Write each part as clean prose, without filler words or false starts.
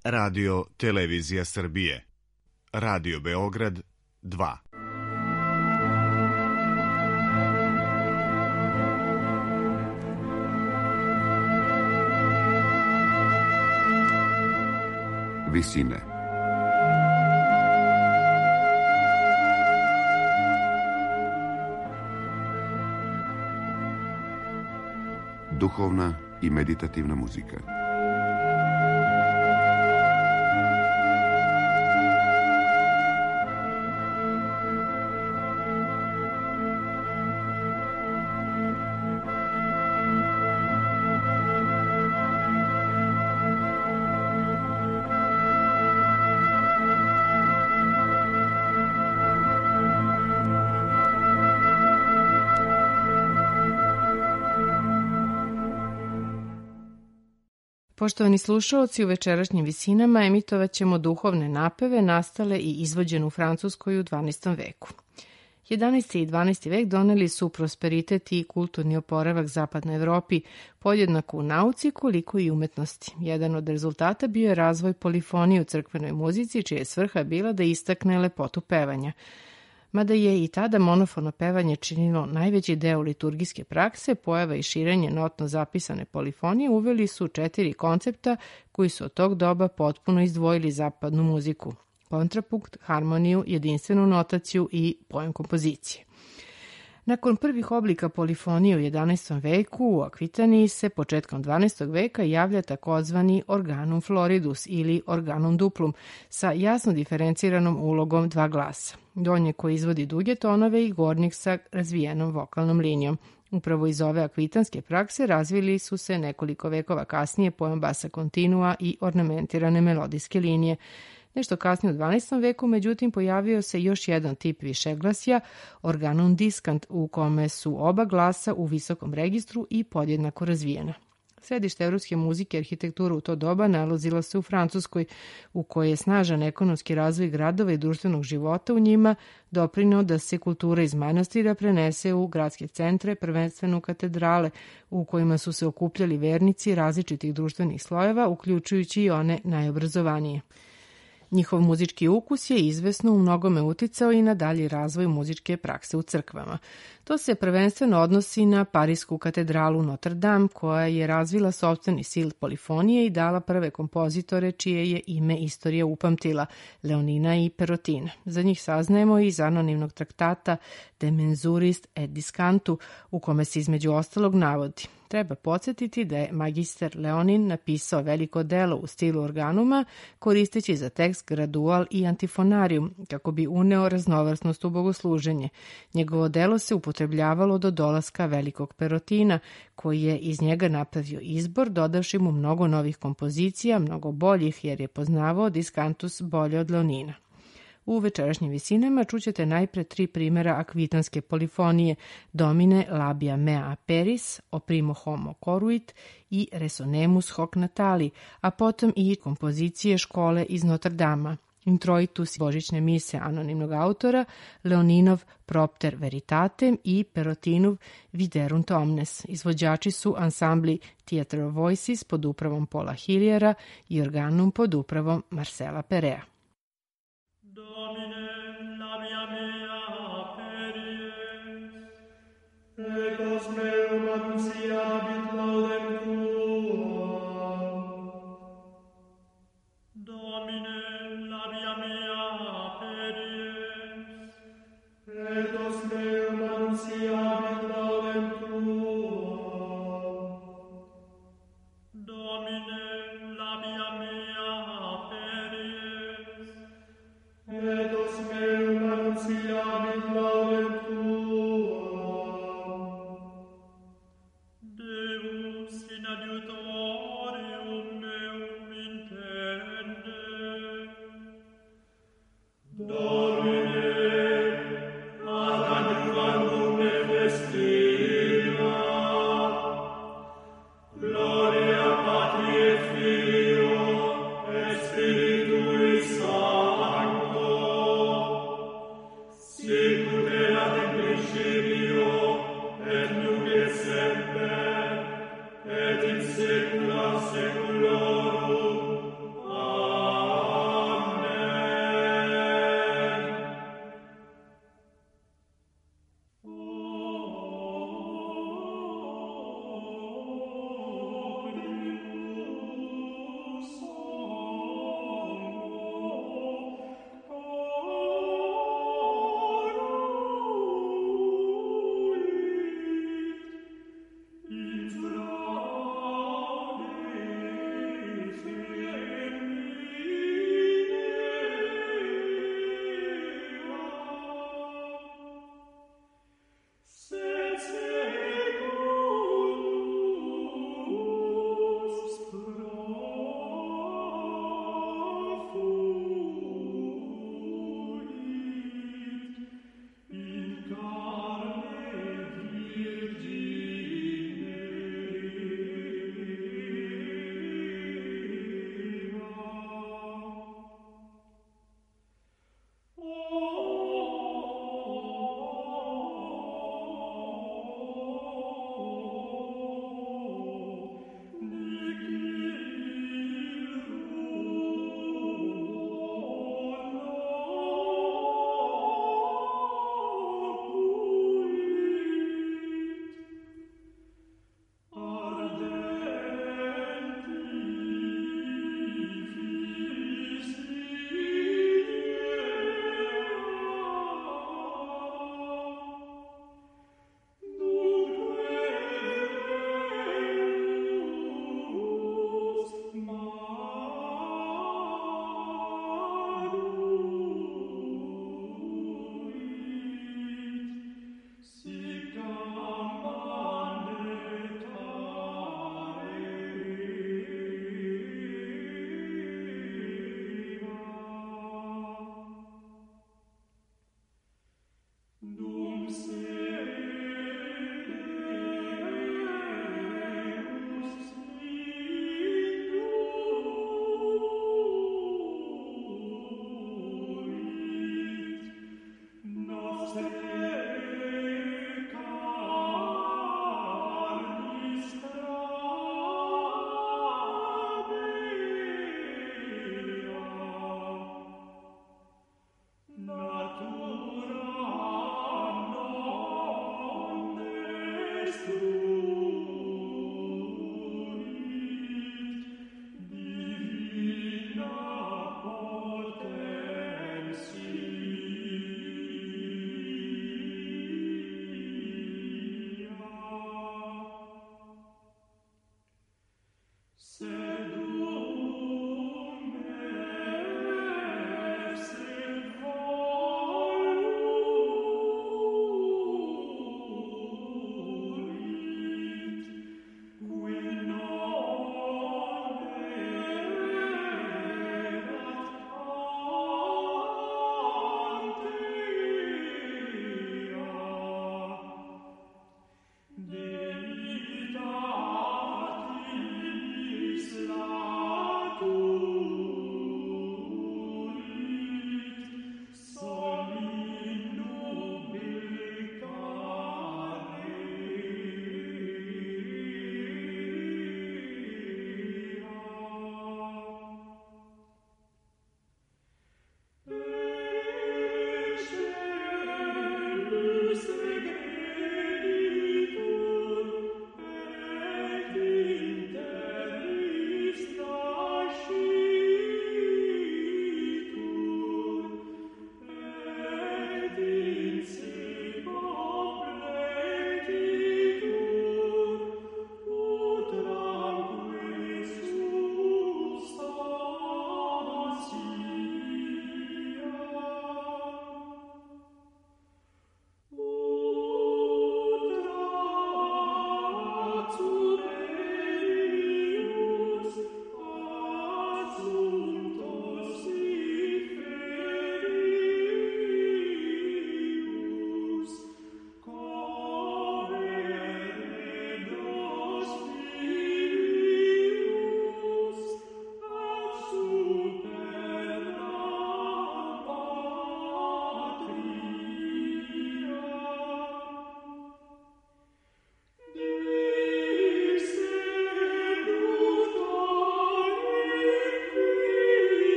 Radio Televizija Srbije. Radio Beograd 2. Visine. Duhovna i meditativna muzika. Poštovani slušaoci, u večerašnjim visinama emitovat ćemo duhovne napeve nastale i izvođene u Francuskoj u 12. veku. 11. i 12. vek doneli su prosperitet i kulturni oporavak zapadnoj Evropi, podjednako u nauci koliko i umetnosti. Jedan od rezultata bio je razvoj polifonije u crkvenoj muzici, čija je svrha bila da istakne lepotu pevanja. Mada je i tada monofono pevanje činilo najveći deo liturgijske prakse, pojava i širenje notno zapisane polifonije uveli su 4 koncepta koji su od tog doba potpuno izdvojili zapadnu muziku: kontrapunkt, harmoniju, jedinstvenu notaciju i pojam kompozicije. Nakon prvih oblika polifonije u 11. veku u Akvitaniji se početkom 12. veka javlja takozvani organum floridus ili organum duplum sa jasno diferenciranom ulogom dva glasa. Donje koji izvodi duge tonove i gornjeg sa razvijenom vokalnom linijom. Upravo iz ove akvitanske prakse razvili su se nekoliko vekova kasnije pojam basa kontinua i ornamentirane melodijske linije. Nešto kasnije u 12. veku, međutim, pojavio se još jedan tip višeglasja, organum diskant, u kome su oba glasa u visokom registru i podjednako razvijena. Središte evropske muzike i arhitektura u to doba nalazila se u Francuskoj, u kojoj je snažan ekonomski razvoj gradova i društvenog života u njima doprineo da se kultura iz manastira prenese u gradske centre, prvenstveno u katedrale, u kojima su se okupljali vernici različitih društvenih slojeva, uključujući i one najobrazovanije. Njihov muzički ukus je izvesno u mnogome uticao i na dalji razvoj muzičke prakse u crkvama. To se prvenstveno odnosi na Parisku katedralu Notre Dame, koja je razvila sopstveni stil polifonije i dala prve kompozitore čije je ime istorija upamtila, Leonina i Perotina. Za njih saznajemo iz anonimnog traktata De mensuris et discantu, u kome se između ostalog navodi: treba podsjetiti da je magister Leonin napisao veliko delo u stilu organuma, koristeći za tekst gradual i antifonarium, kako bi uneo raznovrsnost u bogosluženje. Njegovo delo se upotrebljavalo do dolaska velikog Perotina, koji je iz njega napravio izbor, dodavši mu mnogo novih kompozicija, mnogo boljih, jer je poznavao diskantus bolje od Leonina. U večerašnjim visinama čućete najpre 3 primjera akvitanske polifonije: Domine labia mea aperis, O primo homo coruit i Resonemus hoc natali, a potom i kompozicije škole iz Notre Dama, Introitus božićne mise anonimnog autora, Leoninov Propter veritatem i Perotinov Viderunt omnes. Izvođači su ansambli Theatre of Voices pod upravom Paula Hilliera i Organum pod upravom Marcela Perea. Domine labia mea aperis, et os meum annunciabit laudem tuam. Domine labia mea aperis, et os meum annunciabit laudem tuam. Domine labia mea aperis, et os meum annunciabit laudem tuam. Deus in adiutorium meum intende,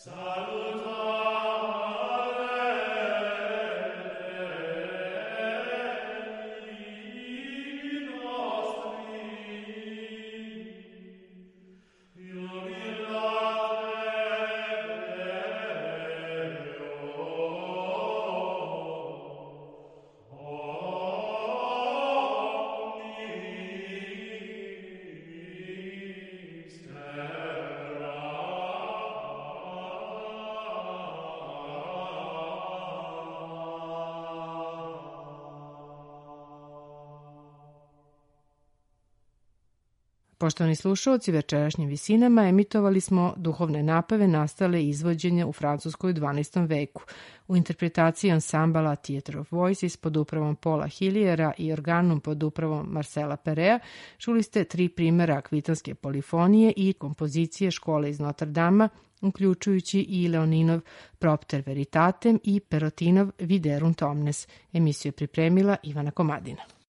Poštovani slušalci, večerašnjim visinama emitovali smo duhovne napeve nastale izvođenja u Francuskoj u 12. veku. U interpretaciji ansambala Theatre of Voices pod upravom Paula Hilliera i organom pod upravom Marcela Perea čuli ste 3 primera akvitanske polifonije i kompozicije škole iz Notre Dama, uključujući i Leoninov Propter Veritatem i Perotinov Viderunt Omnes. Emisiju je pripremila Ivana Komadina.